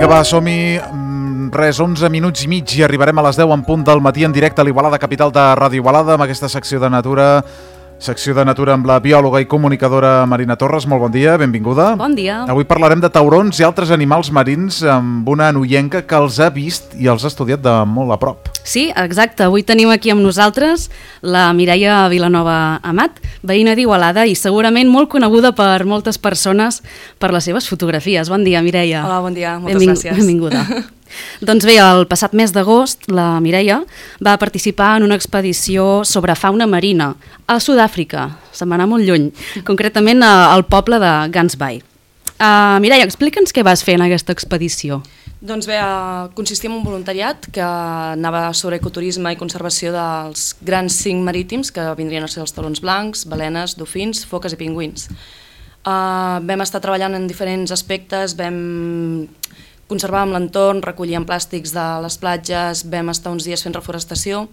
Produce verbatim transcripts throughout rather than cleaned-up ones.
Vinga, va, som-hi. Res, onze minuts i mig i arribarem a les deu en punt del matí en directe a l'Igualada, capital de Ràdio Igualada, amb aquesta secció de natura, secció de natura amb la biòloga i comunicadora Marina Torres. Molt bon dia, benvinguda. Bon dia. Avui parlarem de taurons i altres animals marins amb una noienca que els ha vist i els ha estudiat de molt a prop. Sí, exacte. Avui tenim aquí amb nosaltres la Mireia Vilanova Amat, veïna d'Igualada i segurament molt coneguda per moltes persones per les seves fotografies. Bon dia, Mireia. Hola, bon dia. Moltes Benving gràcies. Benvinguda. Doncs bé, el passat mes d'agost, la Mireia va participar en una expedició sobre fauna marina a Sud-àfrica. Se'n va anar molt lluny, concretament al poble de Gans Bay. Uh, Mireia, explica'ns què vas fer en aquesta expedició. Doncs bé, uh, consistia en un voluntariat que anava sobre ecoturisme i conservació dels grans cinc marítims, que vindrien a ser els taurons blancs, balenes, dofins, foques i pingüins. Uh, vam estar treballant en diferents aspectes, vam conservàvem l'entorn, recollíem plàstics de les platges, vam estar uns dies fent reforestació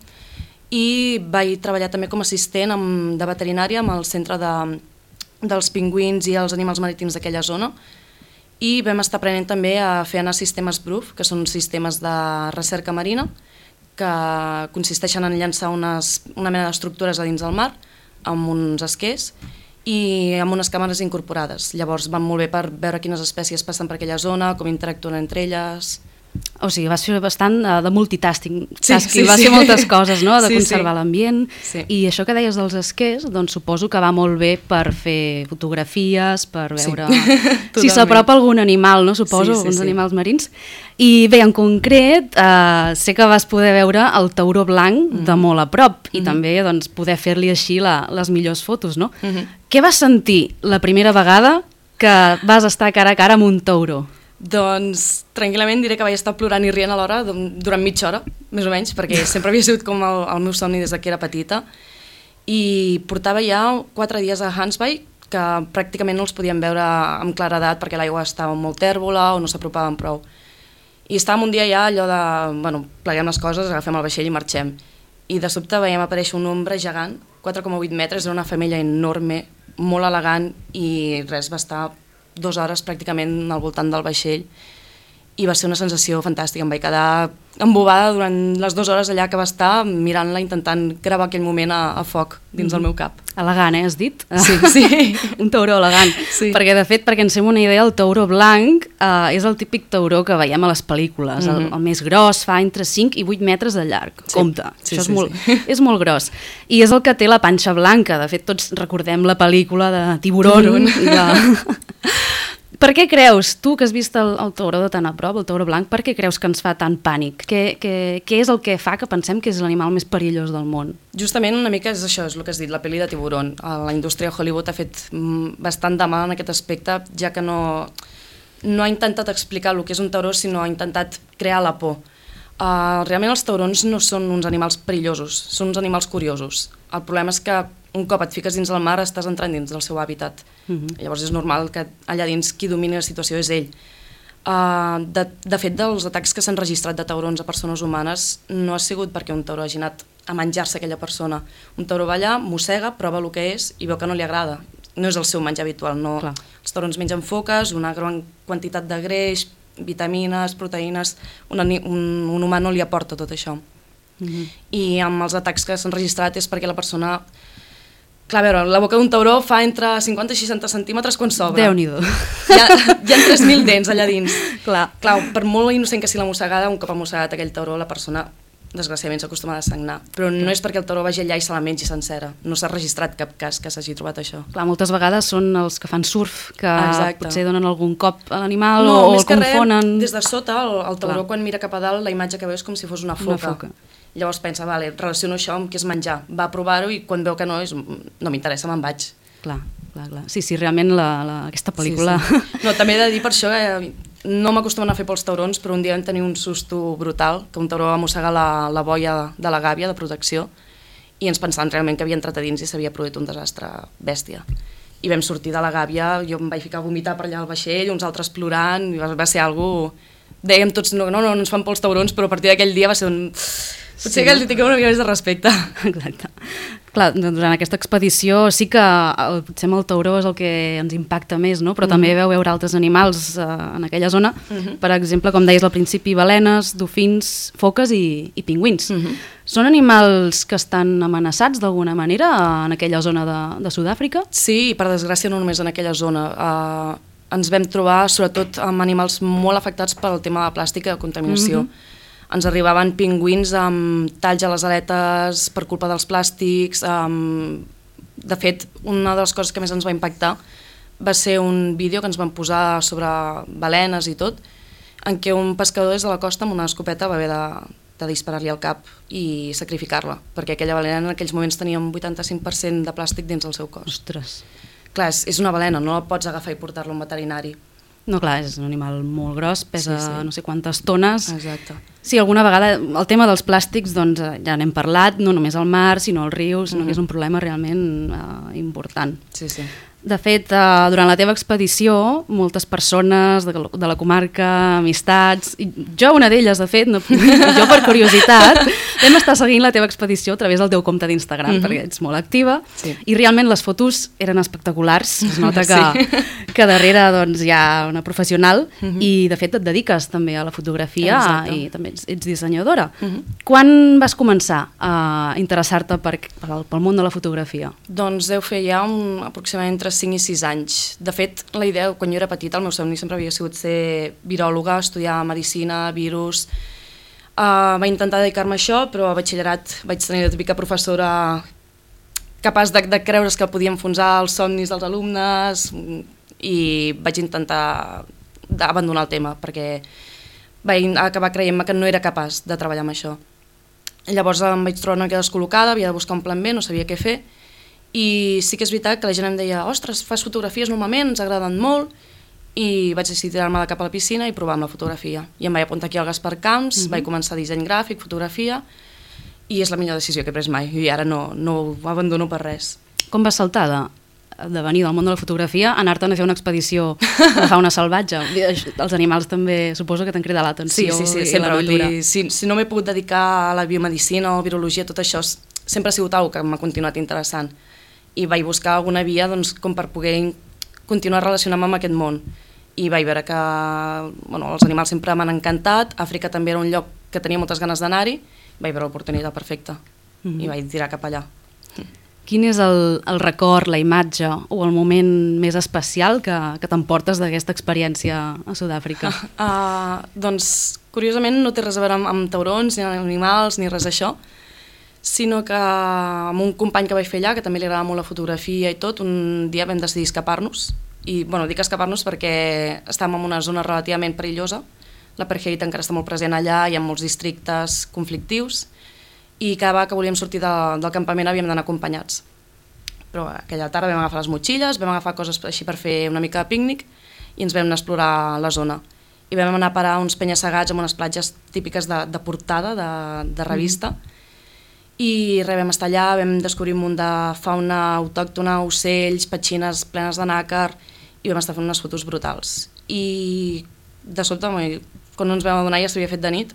i vaig treballar també com a assistent amb, de veterinària amb el centre de, dels pingüins i els animals marítims d'aquella zona i vam estar aprenent també a fer anar sistemes Proof, que són sistemes de recerca marina que consisteixen en llançar unes, una mena d'estructures a dins del mar amb uns esquers i amb unes càmeres incorporades. Llavors van molt bé per veure quines espècies passen per aquella zona, com interactuen entre elles. O sigui, vas fer bastant uh, de multitasking, sí, sí, vas sí. fer moltes coses, no? De sí, conservar sí. l'ambient, sí. I això que deies dels esquers, doncs suposo que va molt bé per fer fotografies, per veure sí. si s'apropa algun animal, no? Suposo, sí, sí, uns sí. animals marins. I bé, en concret, uh, sé que vas poder veure el tauró blanc mm-hmm. de molt a prop i mm-hmm. també doncs, poder fer-li així la, les millors fotos, no? Mm-hmm. Què vas sentir la primera vegada que vas estar cara a cara amb un tauró? Doncs tranquil·lament diré que vaig estar plorant i rient alhora durant mitja hora, més o menys, perquè sempre havia sigut com el, el meu somni des que era petita i portava ja quatre dies a Gans Bay que pràcticament no els podíem veure amb claredat perquè l'aigua estava molt tèrbola o no s'apropaven prou. I estàvem un dia ja allò de, bueno, pleguem les coses, agafem el vaixell i marxem. I de sobte veiem aparèixer un ombra gegant, quatre coma vuit metres, era una femella enorme, molt elegant i res, va estar dues hores pràcticament al voltant del vaixell i va ser una sensació fantàstica. Em vaig quedar embobada durant les dues hores allà que va estar mirant-la, intentant gravar aquell moment a, a foc dins mm. del meu cap. Elegant, eh, has dit? Sí, sí. Un tauró elegant. Sí. Perquè, de fet, perquè ens fem una idea, el tauró blanc eh, és el típic tauró que veiem a les pel·lícules. Mm-hmm. el, el més gros, fa entre cinc i vuit metres de llarg. Sí. Compte, sí, això és, sí, molt, sí. és molt gros. I és el que té la panxa blanca. De fet, tots recordem la pel·lícula de Tiburón. Tiburón. I la... Per què creus, tu que has vist el, el tauró de tan a prop, el tauró blanc, per què creus que ens fa tant pànic? Què, què, què és el que fa que pensem que és l'animal més perillós del món? Justament una mica és això, és el que has dit, la pel·li de Tiburón. La indústria de Hollywood ha fet bastant de mal en aquest aspecte, ja que no, no ha intentat explicar el que és un tauró, sinó ha intentat crear la por. Uh, realment els taurons no són uns animals perillosos, són uns animals curiosos. El problema és que un cop et fiques dins del mar estàs entrant dins del seu hàbitat. Uh-huh. Llavors és normal que allà dins qui domini la situació és ell. Uh, de, de fet, dels atacs que s'han registrat de taurons a persones humanes no ha sigut perquè un tauró hagi anat a menjar-se aquella persona. Un tauró va allà, mossega, prova el que és i veu que no li agrada. No és el seu menjar habitual. No. Els taurons mengen foques, una gran quantitat de greix, vitamines, proteïnes, un, un, un humà no li aporta tot això. Uh-huh. I amb els atacs que s'han registrat és perquè la persona... Clar, a veure, la boca d'un tauró fa entre cinquanta i seixanta centímetres quan s'obre. Déu-n'hi-do. Hi ha, hi ha tres mil dents allà dins. Clar. Clar, per molt innocent que sigui la mossegada, un cop ha mossegat aquell tauró, la persona, desgraciadament, s'acostuma a sagnar. Però no és perquè el tauró vagi allà i se la mengi sencera. No s'ha registrat cap cas que s'hagi trobat això. Clar, moltes vegades són els que fan surf, que Exacte. Potser donen algun cop a l'animal no, o el confonen... Res, des de sota, el, el tauró, clar, quan mira cap a dalt, la imatge que veu és com si fos una foca. Una foca. Llavors pensa, vale, relaciono això amb què és menjar. Va provar-ho i quan veu que no és, no m'interessa, me'n vaig. Clar, clar, clar. Sí, sí, realment la, la, aquesta pel·lícula... Sí, sí. No, també he de dir per això que no m'acostumen a fer pels taurons, però un dia vam tenir un susto brutal, que un tauró va mossegar la, la boia de la gàbia de protecció i ens pensàvem realment que havia entrat a dins i s'havia produït un desastre bèstia. I vam sortir de la gàbia, jo em vaig ficar a vomitar per allà al vaixell, uns altres plorant, i va, va ser algo... Dèiem tots, no, no, no, no ens fan pels taurons, però a partir d'aquell dia va ser un... Potser sí, que no? Li tinguem una mica més de respecte. Exacte. Clar, durant aquesta expedició sí que el, potser amb el tauró és el que ens impacta més, no? Però mm. també veu veure altres animals eh, en aquella zona. Mm-hmm. Per exemple, com deies al principi, balenes, dofins, foques i, i pingüins. Mm-hmm. Són animals que estan amenaçats d'alguna manera en aquella zona de, de Sud-àfrica? Sí, i per desgràcia no només en aquella zona. Uh, ens vam trobar sobretot amb animals molt afectats pel tema de plàstic i de contaminació. Mm-hmm. Ens arribaven pingüins amb talls a les aletes per culpa dels plàstics. Um, de fet, una de les coses que més ens va impactar va ser un vídeo que ens van posar sobre balenes i tot, en què un pescador des de la costa amb una escopeta va haver de, de disparar-li al cap i sacrificar-la, perquè aquella balena en aquells moments tenia un vuitanta-cinc per cent de plàstic dins el seu cos. Ostres! Clar, és, és una balena, no la pots agafar i portar-la a un veterinari. No, clar, és un animal molt gros, pesa sí, sí. no sé quantes tones. Exacte. Sí, alguna vegada el tema dels plàstics doncs, ja n'hem parlat, no només al mar, sinó al riu, sinó mm-hmm. que és un problema realment eh, important. Sí, sí. De fet, eh, durant la teva expedició, moltes persones de, de la comarca, amistats, i jo una d'elles, de fet, no, jo per curiositat, vam estar seguint la teva expedició a través del teu compte d'Instagram, mm-hmm. perquè ets molt activa, sí. i realment les fotos eren espectaculars, es nota que, sí. que darrere doncs, hi ha una professional, mm-hmm. i de fet et dediques també a la fotografia. Exacte. I també ets, ets dissenyadora. Mm-hmm. Quan vas començar a interessar-te per, pel, pel món de la fotografia? Doncs deu fer ja un, aproximadament entre cinc i sis anys. De fet, la idea, quan jo era petita, el meu somni sempre havia sigut ser viròloga, estudiar medicina, virus. Uh, vaig intentar dedicar-me a això, però a batxillerat vaig tenir la típica professora capaç de, de creure's que podia enfonsar els somnis dels alumnes i vaig intentar abandonar el tema, perquè vaig acabar creient-me que no era capaç de treballar amb això. Llavors em vaig trobar una mica descol·locada, havia de buscar un plan B, no sabia què fer, i sí que és veritat que la gent em deia ostres, fas fotografies normalment, ens agraden molt, i vaig decidir tirar-me cap a la piscina i provar amb la fotografia. I em vaig apuntar aquí al Gaspar Camps, mm-hmm. vaig començar disseny gràfic, fotografia, i és la millor decisió que he pres mai, i ara no, no ho abandono per res. Com vas saltar de, de venir del món de la fotografia a anar-te'n a fer una expedició de fauna salvatge? Els animals també suposo que t'han cridat l'atenció. Sí, sí, sí, sempre. Dir, si, si no m'he pogut dedicar a la biomedicina o a virologia, tot això sempre ha sigut una cosa que m'ha continuat interessant. I vaig buscar alguna via doncs, com per poder continuar relacionant-me amb aquest món. I vaig veure que bueno, els animals sempre m'han encantat, Àfrica també era un lloc que tenia moltes ganes d'anar-hi, vaig veure l'oportunitat perfecta mm-hmm. i vaig tirar cap allà. Quin és el, el record, la imatge o el moment més especial que, que t'emportes d'aquesta experiència a Sud-àfrica? Uh, doncs, curiosament, no té res a veure amb, amb taurons, ni animals, ni res d'això, sinó que amb un company que vaig fer allà, que també li agradava molt la fotografia i tot, un dia vam decidir escapar-nos. I, bueno, dic escapar-nos perquè estàvem en una zona relativament perillosa. L'apartheid encara està molt present allà, hi ha molts districtes conflictius, i cada vegada que volíem sortir de, del campament havíem d'anar acompanyats. Però aquella tarda vam agafar les motxilles, vam agafar coses així per fer una mica de pícnic i ens vam anar a explorar la zona. I vam anar a parar uns penya-segats amb unes platges típiques de, de portada, de, de revista, mm. i res, vam estar allà, vam descobrir un munt de fauna autòctona, ocells, petxines plenes de nàcar, i vam estar fent unes fotos brutals. I de sobte, quan no ens vam adonar ja s'havia fet de nit,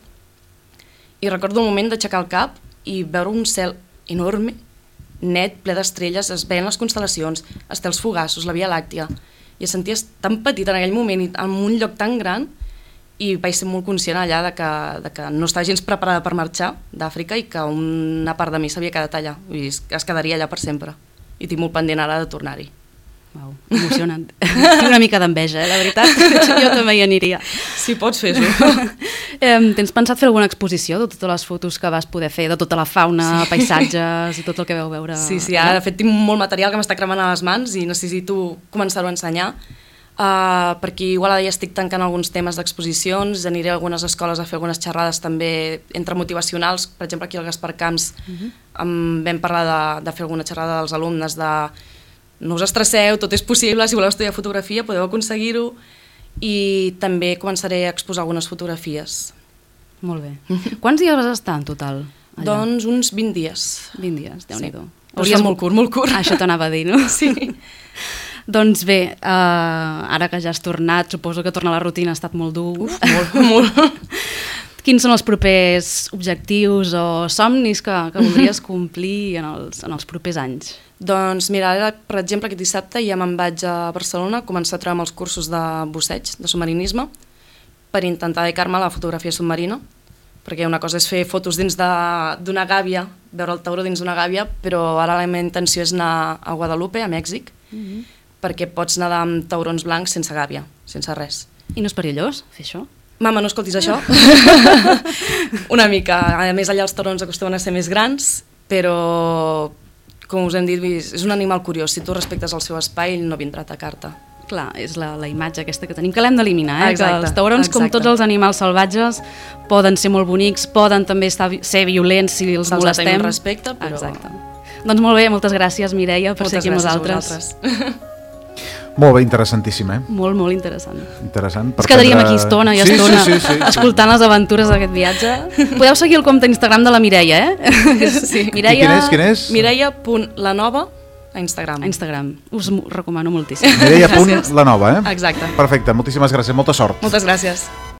i recordo un moment d'aixecar el cap i veure un cel enorme, net, ple d'estrelles, es veien les constel·lacions, estels fugaços, la Via Làctia, i et senties tan petit en aquell moment i en un lloc tan gran, i vaig ser molt conscient allà de que, de que no estava gens preparada per marxar d'Àfrica i que una part de mi s'havia quedat allà, vull dir, es quedaria allà per sempre, i tinc molt pendent ara de tornar-hi. Uau, emocionant. Tinc una mica d'enveja, eh, la veritat. Jo també hi aniria. Si pots fer-ho. eh, tens pensat fer alguna exposició de totes les fotos que vas poder fer, de tota la fauna, sí. paisatges i tot el que vau veure? Sí, sí, ara de fet tinc molt material que m'està cremant a les mans i necessito començar-ho a ensenyar, uh, perquè igual ara ja estic tancant alguns temes d'exposicions, aniré a algunes escoles a fer algunes xerrades també entre motivacionals, per exemple aquí al Gaspar Camps uh-huh. um, vam parlar de, de fer alguna xerrada dels alumnes de no us estresseu, tot és possible, si voleu estudiar fotografia podeu aconseguir-ho, i també començaré a exposar algunes fotografies. Molt bé. Quants dies vas estar en total allà? Doncs uns vint dies. vint dies, Déu-n'hi-do. Sí. Hauries... molt curt, molt curt. Ah, això t'anava a dir, no? Sí. Doncs bé, uh, ara que ja has tornat, suposo que tornar a la rutina ha estat molt dur. Uf, molt, molt. Quins són els propers objectius o somnis que, que voldries complir en els, en els propers anys? Doncs mira, ara, per exemple, aquest dissabte ja me'n vaig a Barcelona a començar a treure amb els cursos de busseig, de submarinisme, per intentar dedicar-me a la fotografia submarina, perquè una cosa és fer fotos dins d'una gàbia, veure el tauró dins d'una gàbia, però ara la meva intenció és anar a Guadalupe, a Mèxic, mm-hmm. perquè pots nedar amb taurons blancs sense gàbia, sense res. I no és perillós fer això? Mama, no escoltis això. Una mica. A més, allà els taurons acostumen a ser més grans, però, com us hem dit, és un animal curiós. Si tu respectes el seu espai, ell no vindrà a atacar-te. Clar, és la, la imatge aquesta que tenim, que l'hem d'eliminar, eh? Exacte, que els taurons, com exacte. tots els animals salvatges, poden ser molt bonics, poden també estar, ser violents si els Se'ls molestem. tenim respecte, però... Exacte. Doncs molt bé, moltes gràcies, Mireia, per moltes ser aquí amb nosaltres. nosaltres. Molt bé, interessantíssim, eh? Molt, molt interessant. Interessant. Ens quedaríem aquí estona i sí, estona sí, sí, sí, escoltant les aventures d'aquest viatge. Podeu seguir el compte Instagram de la Mireia, eh? Sí. Mireia... I quin és? Quin és? Mireia.lanova a Instagram. A Instagram. Us ho recomano moltíssim. Mireia punt la nova, eh? Exacte. Perfecte, moltíssimes gràcies, molta sort. Moltes gràcies.